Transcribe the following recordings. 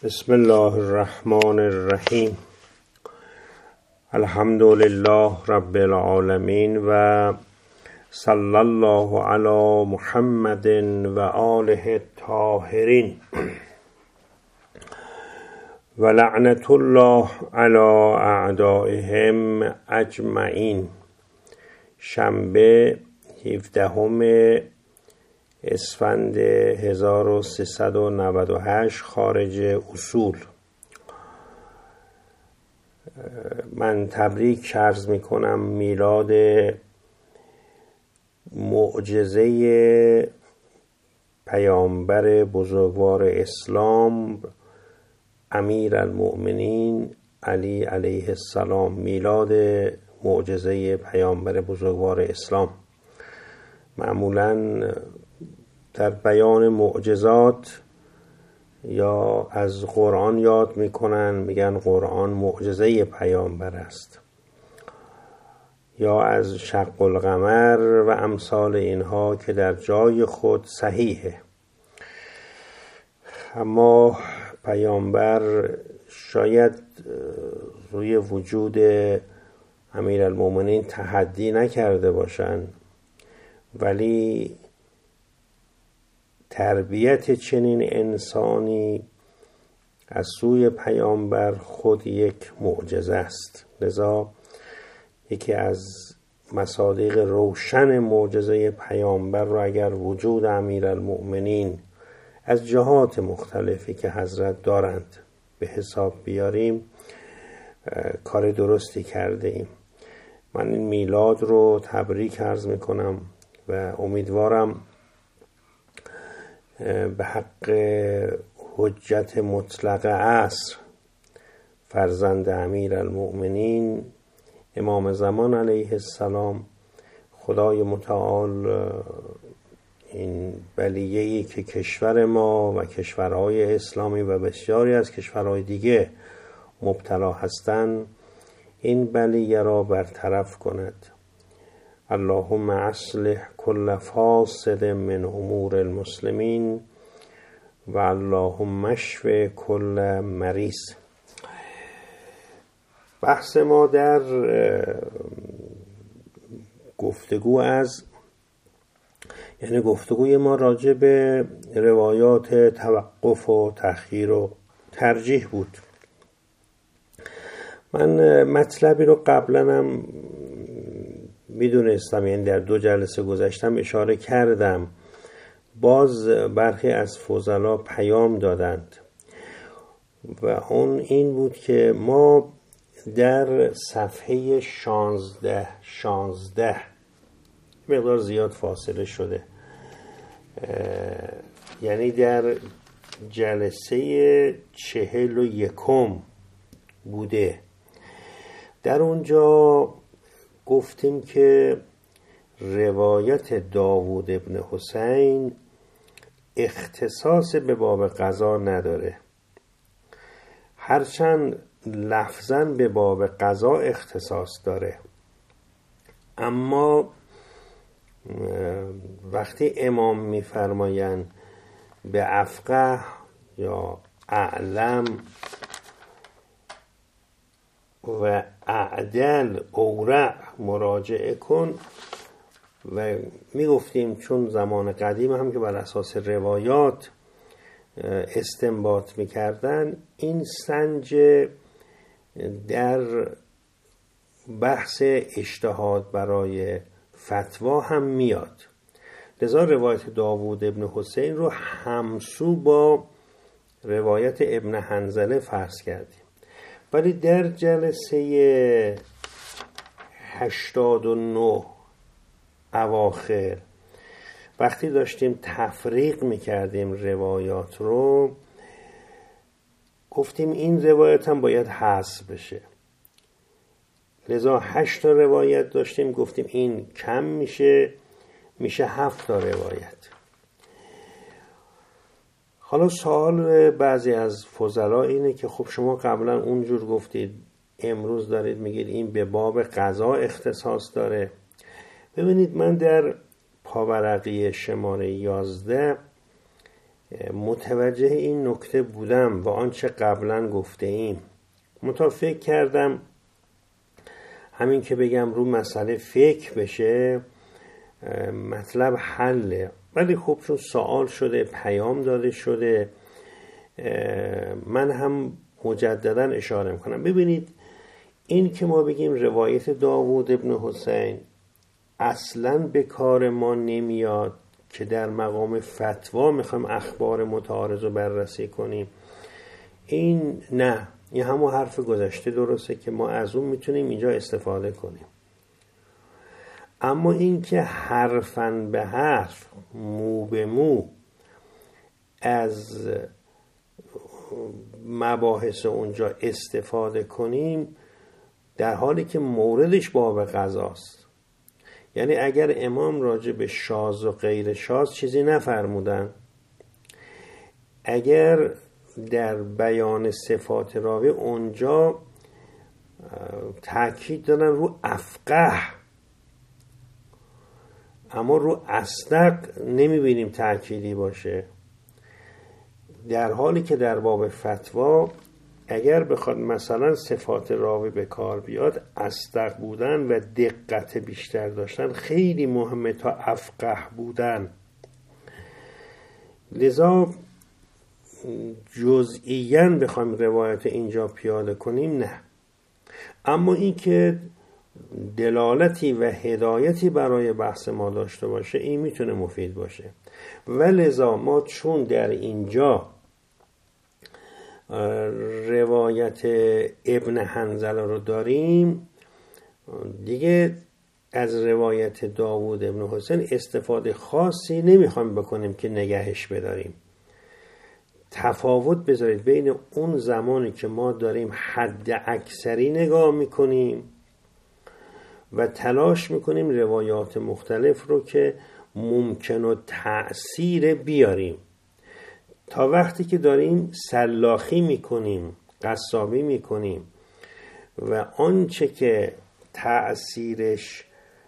بسم الله الرحمن الرحیم. الحمد لله رب العالمین و صلی الله علی محمد و آله الطاهرین و لعنت الله علی اعدائهم اجمعین. شنبه 17 اسفند 1398 خارج اصول. من تبریک عرض می کنم میلاد معجزه پیامبر بزرگوار اسلام امیرالمؤمنین علی علیه السلام، میلاد معجزه پیامبر بزرگوار اسلام. معمولاً در بیان معجزات یا از قرآن یاد میکنن، میگن قرآن معجزه پیامبر است، یا از شق القمر و امثال اینها که در جای خود صحیحه. اما پیامبر شاید روی وجود امیرالمؤمنین تحدی نکرده باشند، ولی تربیت چنین انسانی از سوی پیامبر خود یک معجزه است. لذا یکی از مصادیق روشن معجزه پیامبر را اگر وجود امیرالمؤمنین از جهات مختلفی که حضرت دارند به حساب بیاریم، کار درستی کرده ایم. من این میلاد رو تبریک عرض میکنم و امیدوارم به حق حجت مطلق عصر فرزند امیرالمؤمنین امام زمان علیه السلام، خدای متعال این بلیه‌ای که کشور ما و کشورهای اسلامی و بسیاری از کشورهای دیگه مبتلا هستند، این بلیه را برطرف کند. اللهم اصلح كل فاسد من امور المسلمین و اللهم اشف كل مریض. بحث ما در گفتگوی ما راجع به روایات توقف و تأخیر و ترجیح بود. من مطلبی رو قبلا هم میدونستم، یعنی در 2 جلسه گذشتم اشاره کردم، باز برخی از فضلا پیام دادند و اون این بود که ما در صفحه 16 مقدار زیاد فاصله شده، یعنی در جلسه 41 بوده. در اونجا گفتیم که روایت داوود ابن حسین اختصاص به باب قضا نداره، هرچند لفظاً به باب قضا اختصاص داره، اما وقتی امام میفرمایند به افقه یا اعلم و اعدل اورع مراجعه کن، و میگفتیم چون زمان قدیم هم که بر اساس روایات استنباط میکردن، این سنج در بحث اجتهاد برای فتوا هم میاد. لذا روایت داوود ابن حسین رو همسو با روایت ابن حنظله فرض کردیم. ولی در جلسه 89 اواخر وقتی داشتیم تفریق میکردیم روایات رو، گفتیم این روایت هم باید حذف بشه. لذا 8 تا روایت داشتیم، گفتیم این کم میشه 7 تا روایت. حالا سوال بعضی از فضلا اینه که خب شما قبلا اونجور گفتید، امروز دارید میگید این به باب قضا اختصاص داره. ببینید من در پاورقی شماره 11 متوجه این نکته بودم و آنچه قبلا گفته ایم. فکر کردم همین که بگم رو مسئله فکر بشه مطلب حله، ولی خب چون سوال شده، پیام داده شده، من هم مجددا اشاره میکنم. ببینید این که ما بگیم روایت داوود ابن حسین اصلا به کار ما نمیاد که در مقام فتوا میخوایم اخبار متعارض رو بررسی کنیم، این نه، این همون حرف گذشته درسته که ما از اون میتونیم اینجا استفاده کنیم. اما این که حرفاً به حرف، مو به مو از مباحث اونجا استفاده کنیم، در حالی که موردش باب قضاست. یعنی اگر امام راجع به شاذ و غیر شاذ چیزی نفرمودن، اگر در بیان صفات راوی اونجا تاکید دارن رو افقه، اما رو اصدق نمیبینیم تأکیدی باشه، در حالی که در باب فتوا اگر بخواد مثلا صفات راوی به کار بیاد، اصدق بودن و دقت بیشتر داشتن خیلی مهمه تا افقه بودن. لذا جزئیاً بخوایم روایت اینجا پیاده کنیم نه، اما این که دلالتی و هدایتی برای بحث ما داشته باشه این میتونه مفید باشه. و لذا ما چون در اینجا روایت ابن حنظله رو داریم، دیگه از روایت داوود ابن حسین استفاده خاصی نمیخوایم بکنیم که نگهش بداریم. تفاوت بذارید بین اون زمانی که ما داریم حد اکثری نگاه میکنیم و تلاش میکنیم روایات مختلف رو که ممکن و تأثیر بیاریم، تا وقتی که داریم سلاخی میکنیم، قصابی میکنیم و آنچه که تأثیرش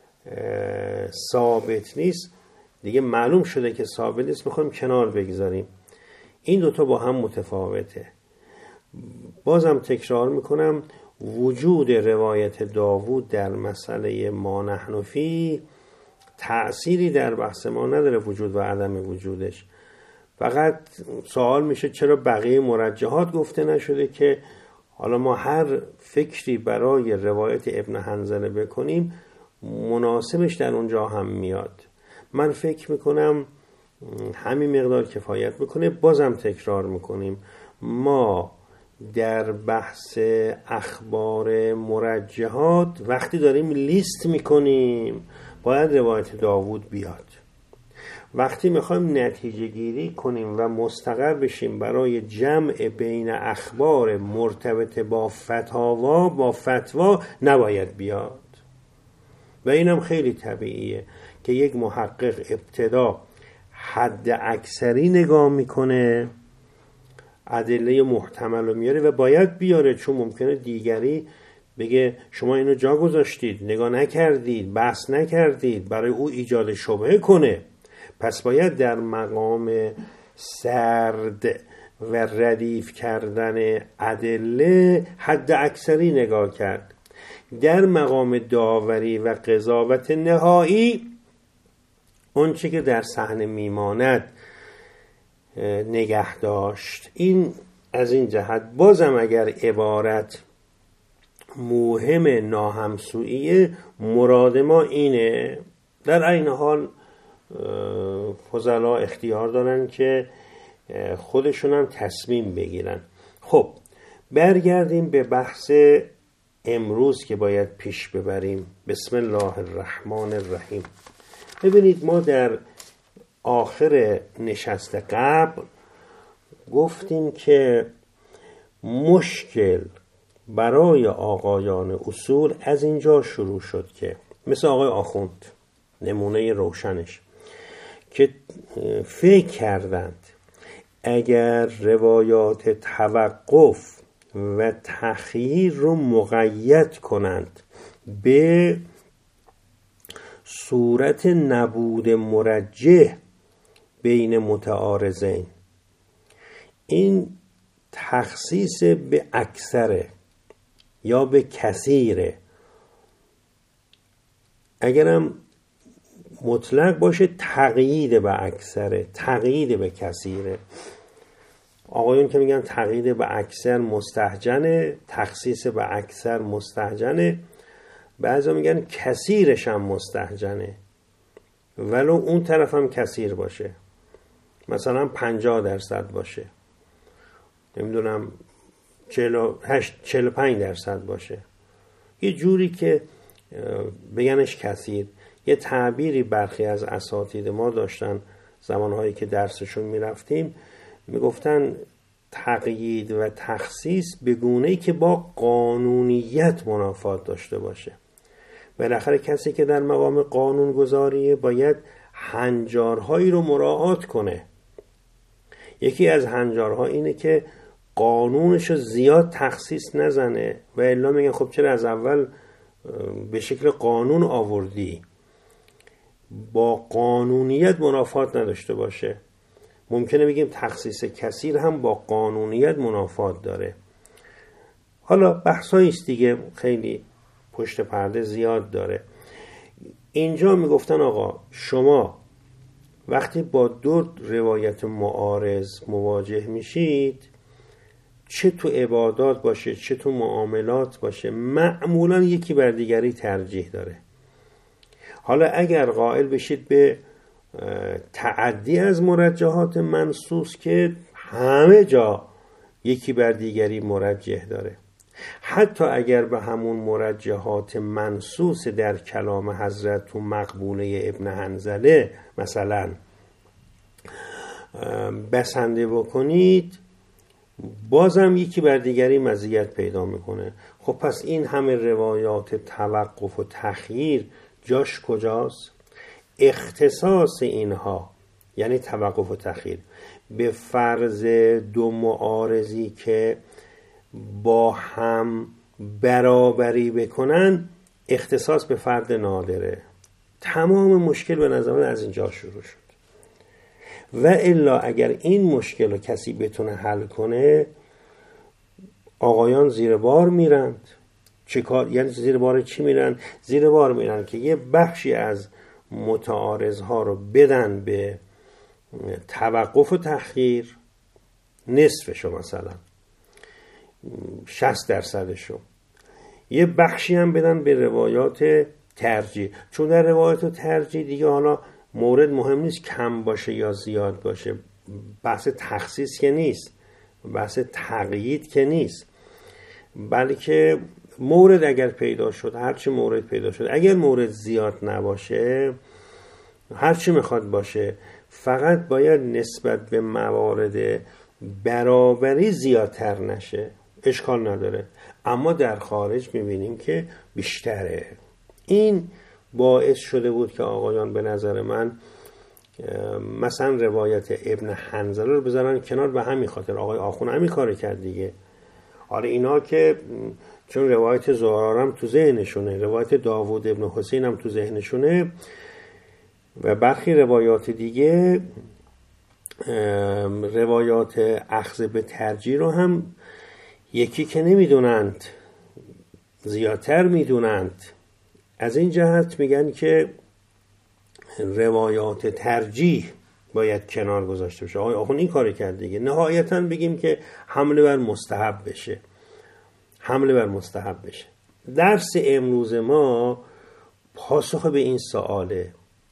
ثابت نیست، دیگه معلوم شده که ثابت نیست، میخوایم کنار بگذاریم. این دوتا با هم متفاوته. بازم تکرار میکنم، وجود روایت داوود در مسئله ما نحن فی تأثیری در بحث ما نداره، وجود و عدم وجودش. فقط سوال میشه چرا بقیه مرجحات گفته نشده که حالا ما هر فکری برای روایت ابن حنظله بکنیم مناسبش در اونجا هم میاد. من فکر میکنم همین مقدار کفایت میکنه. بازم تکرار میکنیم، ما در بحث اخبار مرجحات وقتی داریم لیست میکنیم باید روایت داوود بیاد. وقتی میخوایم نتیجه گیری کنیم و مستقر بشیم برای جمع بین اخبار مرتبط با فتوا نباید بیاد. و اینم خیلی طبیعیه که یک محقق ابتدا حد اکثری نگاه میکنه، ادله محتمل رو میاره و باید بیاره، چون ممکنه دیگری بگه شما اینو جا گذاشتید، نگاه نکردید، بحث نکردید، برای او ایجاد شبهه کنه. پس باید در مقام سرد و ردیف کردن ادله حد اکثری نگاه کرد. در مقام داوری و قضاوت نهایی اونچه که در صحنه میماند نگه داشت. این از این جهت. بازم اگر عبارت موهم ناهمسویه، مراد ما اینه. در این حال فضلا اختیار دارن که خودشون هم تصمیم بگیرن. خب برگردیم به بحث امروز که باید پیش ببریم. بسم الله الرحمن الرحیم. ببینید ما در آخر نشست قبل گفتیم که مشکل برای آقایان اصول از اینجا شروع شد که مثل آقای آخوند نمونه روشنش که فکر کردند اگر روایات توقف و تخییر رو مقید کنند به صورت نبود مرجح بین متعارضین، این تخصیص به اکثره یا به کثیره. اگرم مطلق باشه تقیید به اکثره، تقیید به کثیره. آقایون که میگن تقیید به اکثر مستهجنه، تخصیص به اکثر مستهجنه، بعضا میگن کثیرش هم مستهجنه ولو اون طرف هم کثیر باشه، مثلا 50% باشه، نمیدونم 45% باشه، یه جوری که بگنش کثیر. یه تعبیری برخی از اساتید ما داشتن زمانهایی که درسشون میرفتیم، میگفتن تقیید و تخصیص به گونه‌ای که با قانونیت منافات داشته باشه. بالاخره کسی که در مقام قانون گذاریه باید هنجارهایی رو مراعات کنه. یکی از هنجارها اینه که قانونش رو زیاد تخصیص نزنه و الا میگن خب چرا از اول به شکل قانون آوردی. با قانونیت منافات نداشته باشه. ممکنه بگیم تخصیص کثیر هم با قانونیت منافات داره. حالا بحثایی است دیگه، خیلی پشت پرده زیاد داره. اینجا میگفتن آقا شما وقتی با دو روایت معارض مواجه میشید، چه تو عبادات باشه چه تو معاملات باشه، معمولا یکی بر دیگری ترجیح داره. حالا اگر قائل بشید به تعدی از مرجحات منصوص که همه جا یکی بر دیگری مرجح داره، حتی اگر به همون مرجحات منصوص در کلام حضرت تو مقبوله ابن حنظله مثلا بسنده بکنید، بازم یکی بر دیگری مزیت پیدا میکنه. خب پس این همه روایات توقف و تخییر جاش کجاست؟ اختصاص اینها یعنی توقف و تخییر به فرض دو معارضی که با هم برابری بکنن، اختصاص به فرد نادره. تمام مشکل به نظر من از اینجا شروع شد. و الا اگر این مشکل رو کسی بتونه حل کنه، آقایان زیر بار میرند. چه کار؟ یعنی زیر بار چی میرن؟ زیر بار میرن که یه بخشی از متعارض ها رو بدن به توقف و تخییر، نصفشو مثلا 60%شو، یه بخشی هم بدن به روایات ترجیح. چون در روایات ترجیح دیگه حالا مورد مهم نیست کم باشه یا زیاد باشه، بحث تخصیص که نیست، بحث تقیید که نیست، بلکه مورد اگر پیدا شد، هرچی مورد پیدا شد، اگر مورد زیاد نباشه، هرچی میخواد باشه، فقط باید نسبت به موارد برابری زیادتر نشه، اشکال نداره. اما در خارج میبینیم که بیشتره. این باعث شده بود که آقایان به نظر من مثلا روایت ابن حنظله رو بذارن کنار به همین خاطر. آقای آخون همین کار کرد دیگه. آره اینا که چون روایت زهرا هم تو ذهنشونه، روایت داوود ابن حسین هم تو ذهنشونه و برخی روایات دیگه، روایات اخذ به ترجیح رو هم یکی که نمیدونند زیادتر میدونند. از این جهت میگن که روایات ترجیح باید کنار گذاشته بشه. آقای آخوند این کاری کرد دیگه. نهایتاً بگیم که حمله بر مستحب بشه، حمله بر مستحب بشه. درس امروز ما پاسخ به این سواله: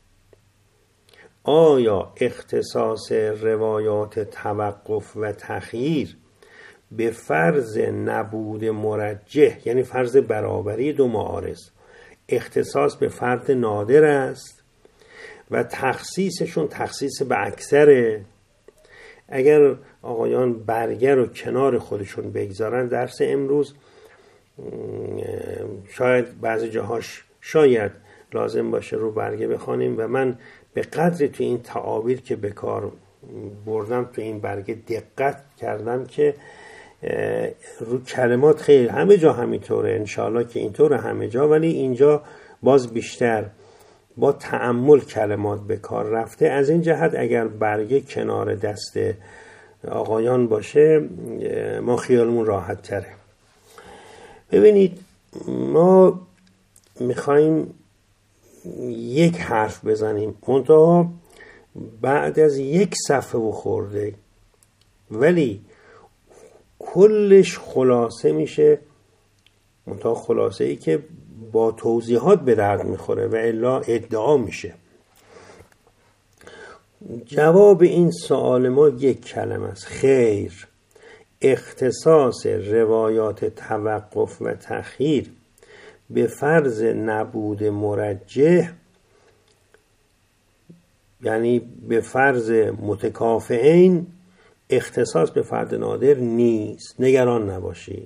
آیا اختصاص روایات توقف و تخییر به فرض نبود مرجح، یعنی فرض برابری دو معارض، اختصاص به فرد نادر است و تخصیصشون تخصیص به اکثره؟ اگر آقایان برگه رو کنار خودشون بگذارن، درس امروز شاید بعضی جاهاش شاید لازم باشه رو برگه بخوانیم و من به قدری تو این تعابیر که به کار بردم تو این برگه دقت کردم که رو کلمات خیلی همه جا همینطوره، انشاءالله که اینطوره همه جا، ولی اینجا باز بیشتر با تأمل کلمات به کار رفته. از این جهت اگر برگه کنار دست آقایان باشه ما خیالمون راحت تره. ببینید ما میخوایم یک حرف بزنیم منتها بعد از یک صفحه و خورده، ولی کلش خلاصه میشه، منتها خلاصه ای که با توضیحات به درد میخوره و الا ادعا میشه. جواب این سوال ما یک کلمه است: خیر. اختصاص روایات توقف و تأخیر به فرض نبود مرجح، یعنی به فرض متکافئین، اختصاص به فرد نادر نیست. نگران نباشید.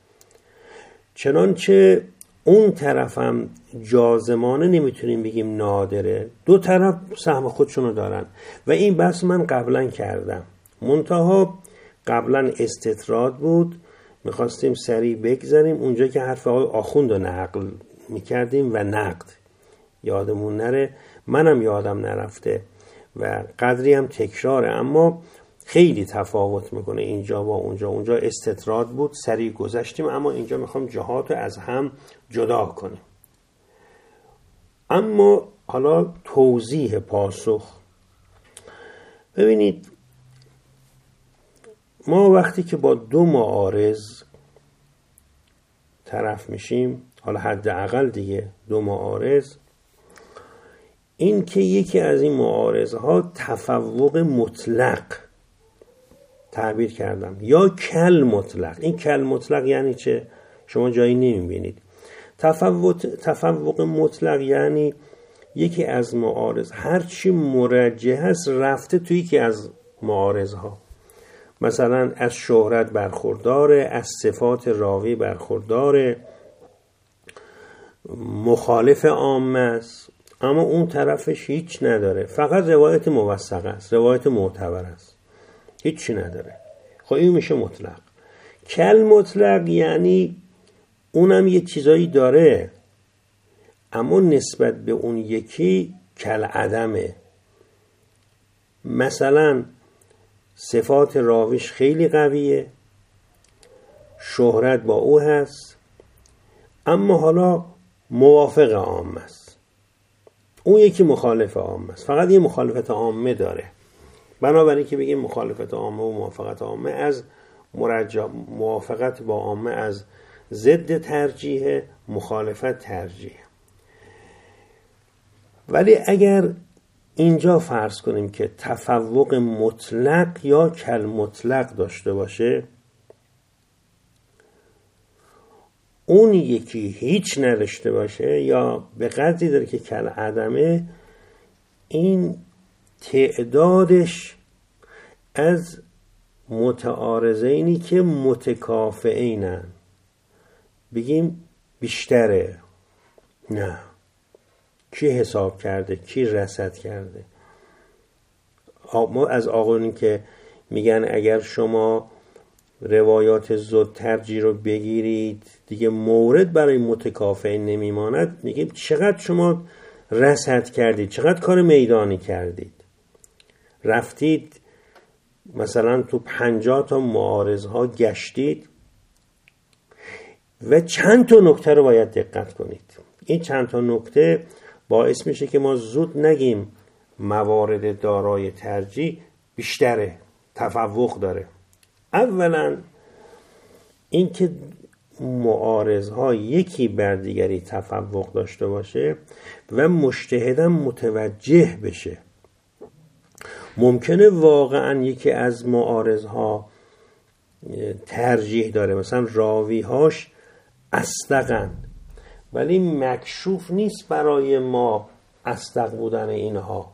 چنانچه اون طرفم جازمانه نمیتونیم بگیم نادره، دو طرف سهم خودشونو دارن و این بحث من قبلا کردم، منتها قبلا استطراد بود، میخواستیم سریع بگذاریم اونجا که حرف آقای آخوند رو نقل میکردیم و نقد یادمون نره، منم یادم نرفته و قدری هم تکراره، اما خیلی تفاوت میکنه اینجا با اونجا. اونجا استطراد بود سریع گذشتیم، اما اینجا میخوام جهات رو از هم جدا کنیم. اما حالا توضیح پاسخ. ببینید ما وقتی که با دو معارض طرف میشیم، حالا حداقل دیگه دو معارض، این که یکی از این معارضها تفوق مطلق تعبیر کردم یا کل مطلق. این کل مطلق یعنی چه؟ شما جایی نمیبینید. تفوق مطلق یعنی یکی از معارض هرچی مرجح است رفته توی یکی از معارضها، مثلا از شهرت برخورداره، از صفات راوی برخورداره، مخالف عامه است، اما اون طرفش هیچ نداره، فقط روایت موثقه است، روایت معتبر است، هیچی نداره. خب این میشه مطلق. کل مطلق یعنی اونم یه چیزایی داره اما نسبت به اون یکی کل عدمه. مثلا صفات راویش خیلی قویه، شهرت با او هست، اما حالا موافق عامه است، اون یکی مخالف عامه است، فقط یه مخالفت عامه داره. بنابراین که بگیم مخالفت عامه و موافقت عامه از مرجح، موافقت با عامه از ضد ترجیح، مخالفت ترجیح. ولی اگر اینجا فرض کنیم که تفوق مطلق یا کل مطلق داشته باشه، اون یکی هیچ نداشته باشه یا به قدری داره که کل عدمه، این تعدادش از متعارضینی که متکافئینن بگیم بیشتره. نه، کی حساب کرده؟ کی رصد کرده؟ ما از آقایونی که میگن اگر شما روایات زود ترجیح رو بگیرید دیگه مورد برای متکافئین نمیماند، میگیم چقدر شما رصد کردید، چقدر کار میدانی کردید، رفتید مثلا تو 50 تا معارضها گشتید و چند تا نکته رو باید دقت کنید. این چند تا نکته باعث میشه که ما زود نگیم موارد دارای ترجیح بیشتره، تفوق داره. اولا این که معارضها یکی بر دیگری تفوق داشته باشه و مجتهدم متوجه بشه. ممکنه واقعا یکی از معارضها ترجیح داره، مثلا راویهاش اصدقن، ولی مکشوف نیست برای ما اصدق بودن اینها،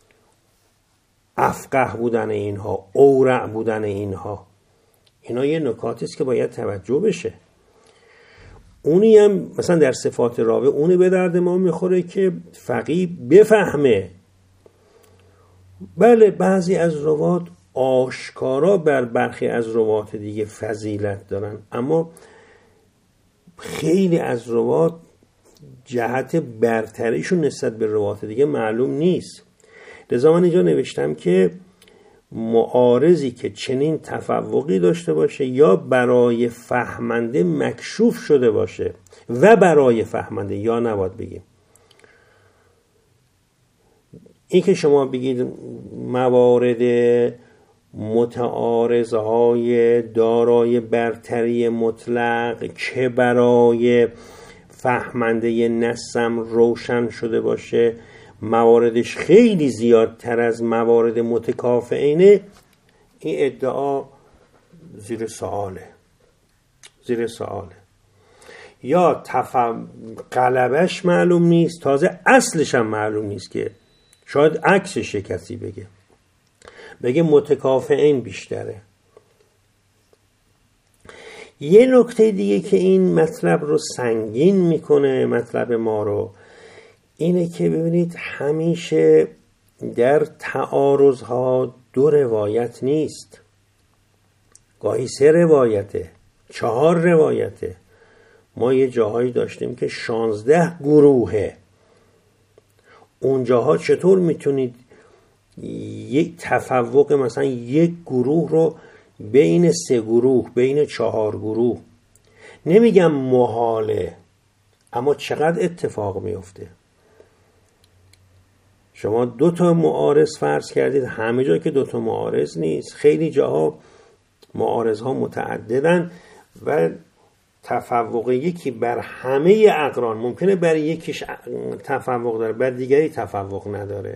افقه بودن اینها، اورع بودن اینها. اینا یه نکاتی است که باید توجه بشه. اونی هم مثلا در صفات راوی اونی به درد ما میخوره که فقیه بفهمه. بله بعضی از روات آشکارا بر برخی از روات دیگه فضیلت دارن، اما خیلی از روات جهت برتریشون نسبت به روات دیگه معلوم نیست. لذا من اینجا نوشتم که معارضی که چنین تفوقی داشته باشه یا برای فهمنده مکشوف شده باشه و برای فهمنده، یا نباید بگیم این که شما بگید موارد متعارضهای دارای برتری مطلق که برای فهمنده نصم روشن شده باشه مواردش خیلی زیادتر از موارد متکافئینه، این ادعا زیر سؤاله. یا غلبش معلوم نیست، تازه اصلش هم معلوم نیست، که شاید عکسش کسی بگه متکافئین بیشتره. یه نکته دیگه که این مطلب رو سنگین میکنه، مطلب ما رو، اینه که ببینید همیشه در تعارضها 2 روایت نیست، گاهی 3 روایته، 4 روایته. ما یه جاهایی داشتیم که 16 گروهه. اونجاها چطور میتونید یک تفوق مثلا یک گروه رو بین 3 گروه، بین 4 گروه، نمیگم محاله، اما چقدر اتفاق میفته. شما 2 تا معارض فرض کردید، همه جا که 2 تا معارض نیست، خیلی جاها معارض ها متعددن و تفوق یکی بر همه اقران ممکنه بر یکیش تفوق داره، بر دیگری تفوق نداره.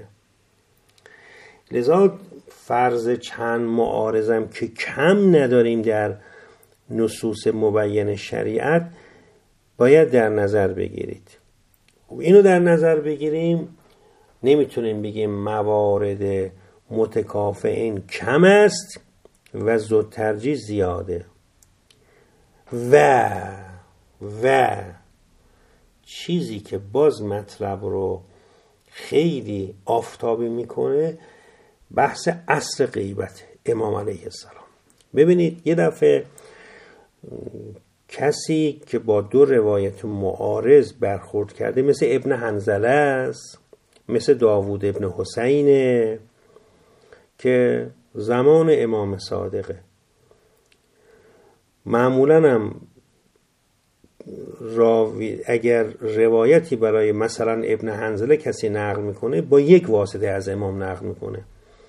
لذا فرض چند معارضم که کم نداریم در نصوص مبین شریعت باید در نظر بگیرید. اینو در نظر بگیریم، نمیتونیم بگیم موارد متکافئین کم است و ذو ترجیح زیاده. و چیزی که باز مطلب رو خیلی آفتابی میکنه بحث اصل غیبت امام علیه السلام. ببینید یه دفعه کسی که با 2 روایت معارض برخورد کرده، مثل ابن حنظله است، مثل داوود ابن حسینه که زمان امام صادقه. معمولاً هم راوی اگر روایتی برای مثلا ابن حنظله کسی نقل میکنه با 1 واسطه از امام نقل میکنه.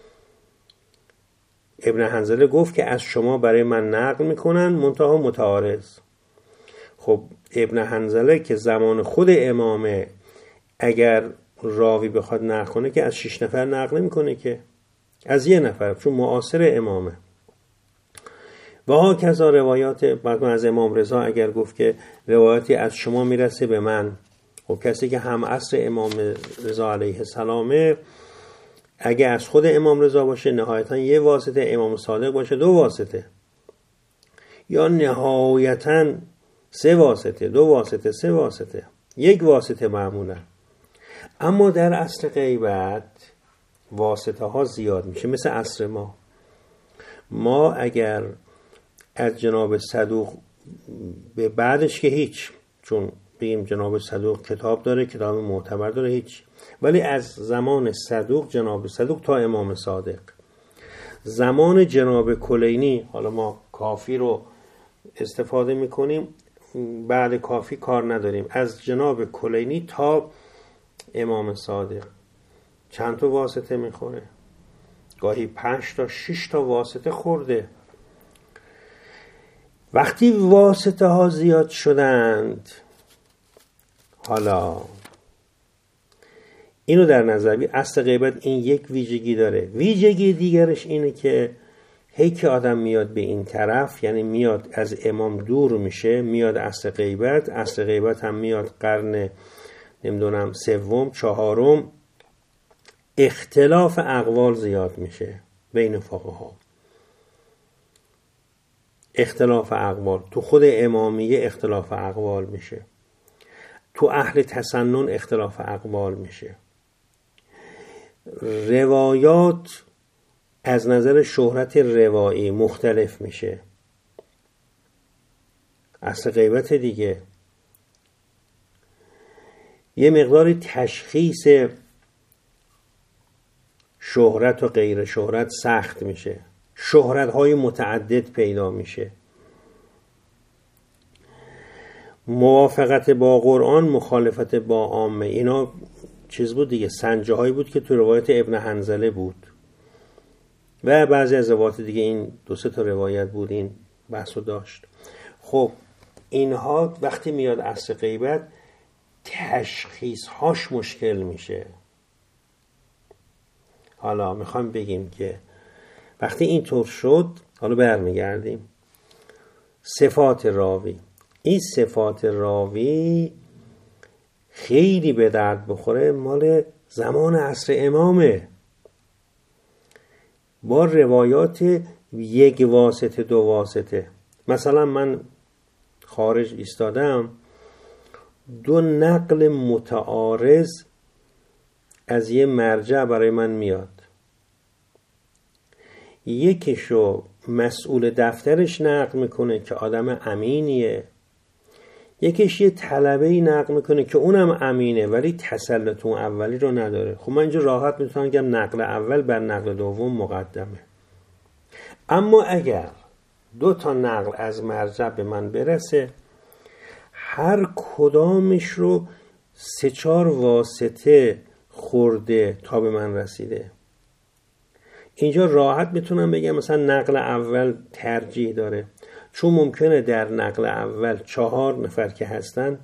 ابن حنظله گفت که از شما برای من نقل میکنن منتها متعارض. خب ابن حنظله که زمان خود امامه، اگر راوی بخواد نقل کنه که از 6 نفر نقل میکنه، که از 1 نفر، چون معاصر امامه. و ها کذا روایات بعد از امام رضا اگر گفت که روایتی از شما میرسه به من، خب کسی که هم عصر امام رضا علیه السلامه، اگه از خود امام رضا باشه نهایتا 1 واسطه، امام صادق باشه 2 واسطه، یا نهایتا 3 واسطه، 2 واسطه، 3 واسطه، 1 واسطه معمولا. اما در اصل غیبت واسطه ها زیاد میشه. مثل عصر ما اگر از جناب صدوق به بعدش که هیچ، چون بگیم جناب صدوق کتاب داره، کتاب معتبر داره، هیچ، ولی از زمان صدوق، جناب صدوق تا امام صادق، زمان جناب کلینی، حالا ما کافی رو استفاده میکنیم، بعد کافی کار نداریم، از جناب کلینی تا امام صادق چند تا واسطه میخوره؟ گاهی 5 تا 6 تا واسطه خورده. وقتی واسطه ها زیاد شدند، حالا اینو در نظر بگیر. اصل غیبت این 1 ویژگی داره. ویژگی دیگرش اینه که هی که آدم میاد به این طرف، یعنی میاد از امام دور میشه، میاد اصل غیبت. اصل غیبت هم میاد قرن نمیدونم 3م 4م، اختلاف اقوال زیاد میشه بین فقها. اختلاف اقوال تو خود امامیه اختلاف اقوال میشه، تو اهل تسنن اختلاف اقوال میشه. روایات از نظر شهرت روایی مختلف میشه. اصل غیبت دیگه یه مقداری تشخیص شهرت و غیر شهرت سخت میشه، شهرت های متعدد پیدا میشه. موافقت با قرآن، مخالفت با عامه، اینا چیز بود دیگه، سنجه هایی بود که تو روایت ابن حنظله بود و بعضی از روایات دیگه. این 2-3 تا روایت بود این بحثو داشت. خب اینها وقتی میاد اصل غیبت تشخیص هاش مشکل میشه. حالا میخوام بگیم که وقتی اینطور شد، حالا برمیگردیم صفات راوی. این صفات راوی خیلی به درد بخوره، مال زمان عصر امامه، با روایات 1 واسطه 2 واسطه. مثلا من خارج ایستادم، 2 نقل متعارض از یه مرجع برای من میاد، یکیشو مسئول دفترش نقل میکنه که آدم امینیه، یکیش یه طلبه‌ای نقل میکنه که اونم امینه ولی تسلط اون اولی رو نداره. خب من اینجا راحت میتونم بگم نقل اول بر نقل دوم مقدمه. اما اگر 2 تا نقل از مرجع به من برسه، هر کدامش رو 3-4 واسطه خورده تا به من رسیده، اینجا راحت میتونم بگم مثلا نقل اول ترجیح داره، چون ممکنه در نقل اول 4 نفر که هستن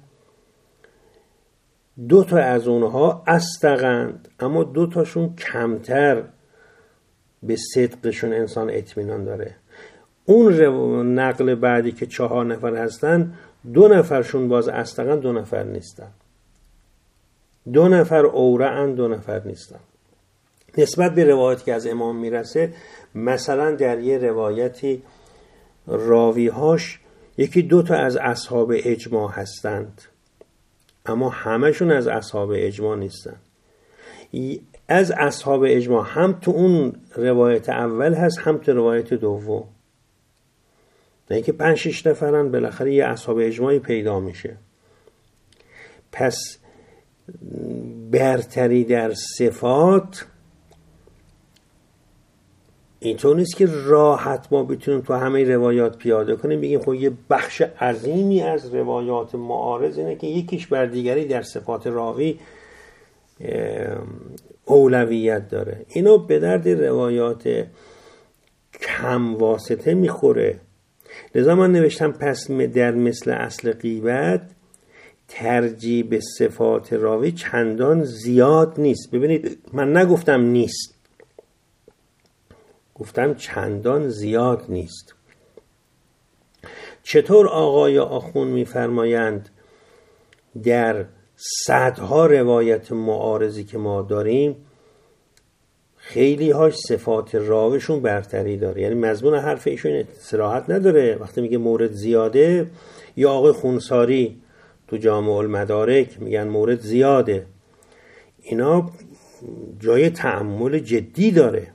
2 تا از اونها اصدقند، اما 2 تاشون کمتر به صدقشون انسان اطمینان داره. اون نقل بعدی که 4 نفر هستن 2 نفرشون باز اصدقند، 2 نفر نیستن، 2 نفر اورعن، 2 نفر نیستن. نسبت به روایتی که از امام میرسه، مثلا در یه روایتی راویهاش 1-2 تا از اصحاب اجماع هستند، اما همشون از اصحاب اجماع نیستن. از اصحاب اجماع هم تو اون روایت اول هست هم تو روایت دوم، نه اینکه 5-6 نفرن، بالاخره یه اصحاب اجماعی پیدا میشه. پس برتری در صفات اینطور نیست که راحت ما بتونیم تو همه روایات پیاده کنیم بگیم خب یه بخش عظیمی از روایات معارض اینه که یکیش بر دیگری در صفات راوی اولویت داره. اینا به درد روایات کم واسطه میخوره. لذا من نوشتم پس در مثل اصل غیبت ترجیح به صفات راوی چندان زیاد نیست. ببینید من نگفتم نیست، گفتم چندان زیاد نیست. چطور آقای آخوند میفرمایند در صدها روایت معارضی که ما داریم خیلی هاش صفات راویشون برتری داره، یعنی مضمون حرف ایشون صراحت نداره. وقتی میگه مورد زیاده، یا آقای خونساری تو جامع المدارک میگن مورد زیاده، اینا جای تأمل جدی داره.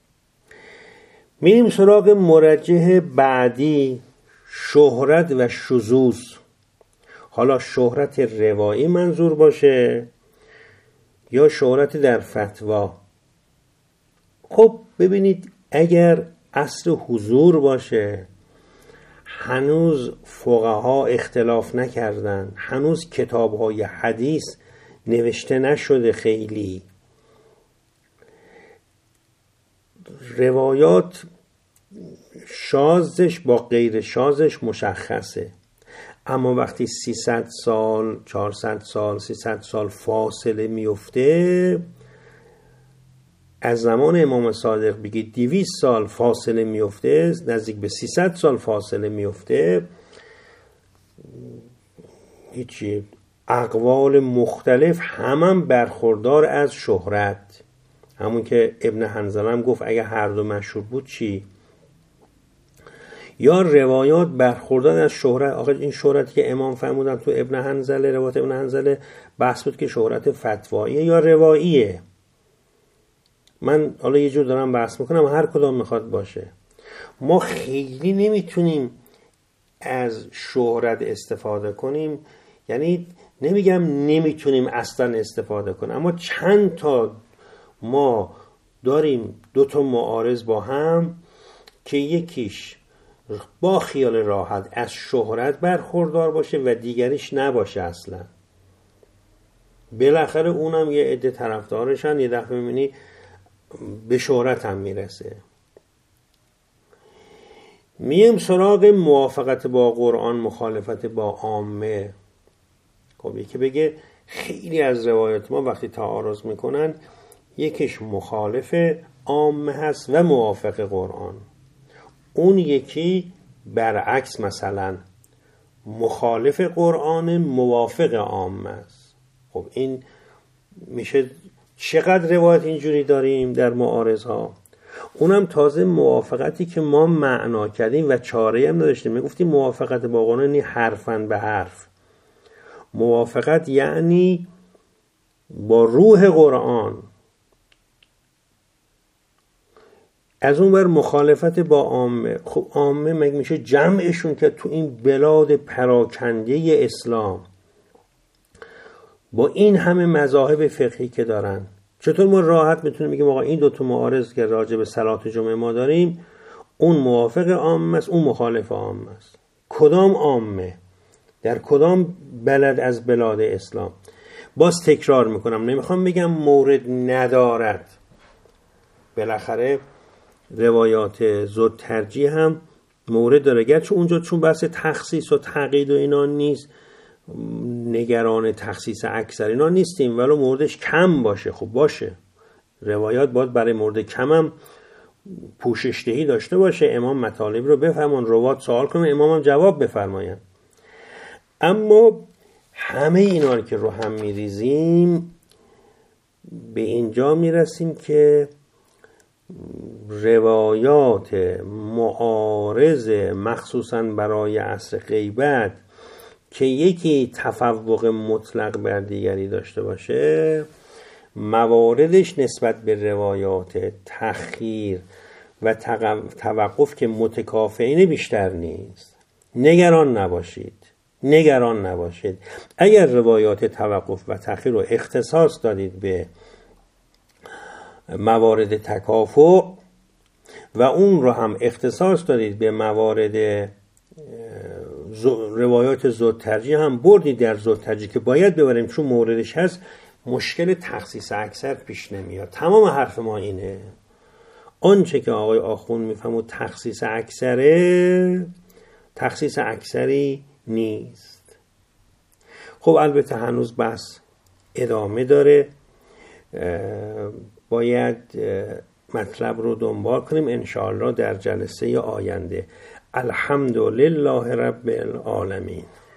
میریم سراغ مرجح بعدی، شهرت و شذوذ. حالا شهرت روایی منظور باشه یا شهرت در فتوا. خب ببینید اگر اصل حضور باشه، هنوز فقها اختلاف نکردن، هنوز کتاب‌های حدیث نوشته نشده، خیلی روایات شاذش با غیر شاذش مشخصه. اما وقتی 300 سال 400 سال 300 سال فاصله میفته، از زمان امام صادق بگید 200 سال فاصله میفته، نزدیک به 300 سال فاصله میفته، هیچی، اقوال مختلف همم برخوردار از شهرت. همون که ابن حنظله هم گفت اگه هر دو مشهور بود چی؟ یا روایات برخوردار از شهرت. آقا این شهرتی که امام فرمودن تو ابن حنظله، روایت ابن حنظله، بحث بود که شهرت فتواییه یا رواییه. من حالا یه جور دارم بحث میکنم، هر کدام میخواد باشه. ما خیلی نمیتونیم از شهرت استفاده کنیم، یعنی نمیگم نمیتونیم اصلا استفاده کنیم، اما چند تا ما داریم دو تا معارض با هم که یکیش با خیال راحت از شهرت برخوردار باشه و دیگریش نباشه اصلا. بالاخره اونم یه عده طرفدارشن، یه دفعه میبینی به شهرت هم میرسه. میم سراغ موافقت با قرآن، مخالفت با عامه. خب یکی بگه خیلی از روایات ما وقتی تعارض میکنن یکیش مخالف عامه هست و موافق قرآن، اون یکی برعکس مثلا مخالف قرآن موافق عامه است. خب این میشه چقدر روایت اینجوری داریم در معارض ها. اونم تازه موافقتی که ما معنا کردیم و چاره هم نداشتیم. میگفتیم موافقت با قرآن یعنی حرفاً به حرف. موافقت یعنی با روح قرآن. از اون بر مخالفت با عامه. خب عامه مگه میشه جمعشون که تو این بلاد پراکنده اسلام با این همه مذاهب فقهی که دارن، چطور ما راحت میتونیم بگیم آقا این دو تا معارض که راجع به صلات جمعه ما داریم، اون موافق عامه است، اون مخالف عامه است؟ کدام عامه؟ در کدام بلد از بلاد اسلام؟ باز تکرار میکنم، نمیخوام بگم مورد ندارد. بالاخره روایات زود ترجیح هم مورد داره، گرچه اونجا چون بحث تخصیص و تقیید و اینا نیست، نگران تخصیص اکثر اینا نیستیم، ولی موردش کم باشه. خب باشه، روایات باید برای مورد کم هم پوششدهی داشته باشه، امام مطالب رو بفهمن، روات سوال کنن، امام هم جواب بفرماین. اما همه اینا رو که رو هم میریزیم به اینجا میرسیم که روایات معارض مخصوصا برای عصر غیبت که یکی تفوق مطلق بر دیگری داشته باشه، مواردش نسبت به روایات تأخیر و توقف که متکافئین بیشتر نیست. نگران نباشید. اگر روایات توقف و تأخیر رو اختصاص دادید به موارد تکافؤ و اون رو هم اختصاص دادید به موارد روایات زود ترجیح هم بردید در زود ترجیح که باید ببریم چون موردش هست، مشکل تخصیص اکثر پیش نمیاد. تمام حرف ما اینه. آنچه که آقای آخوند میفهمود تخصیص اکثره، تخصیص اکثری نیست. خب البته هنوز بحث ادامه داره، باید مطلب رو دنبال کنیم انشاءالله در جلسه آینده. الحمدلله رب العالمین.